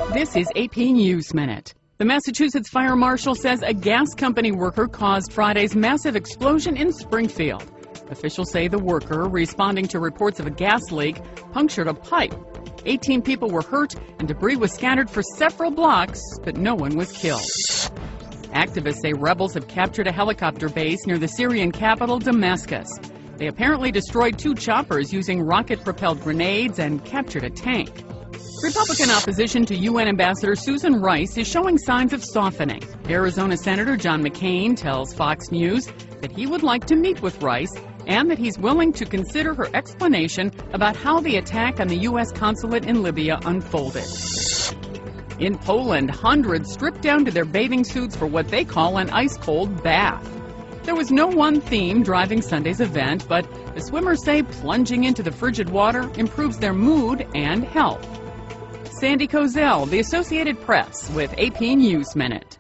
This is AP News Minute. The Massachusetts Fire Marshal says a gas company worker caused Friday's massive explosion in Springfield. Officials say the worker, responding to reports of a gas leak, punctured a pipe. 18 people were hurt and debris was scattered for several blocks, but no one was killed. Activists say rebels have captured a helicopter base near the Syrian capital, Damascus. They apparently destroyed 2 choppers using rocket-propelled grenades and captured a tank. Republican opposition to UN Ambassador Susan Rice is showing signs of softening. Arizona Senator John McCain tells Fox News that he would like to meet with Rice and that he's willing to consider her explanation about how the attack on the U.S. consulate in Libya unfolded. In Poland, hundreds stripped down to their bathing suits for what they call an ice-cold bath. There was no one theme driving Sunday's event, but the swimmers say plunging into the frigid water improves their mood and health. Sandy Kozel, The Associated Press, with AP News Minute.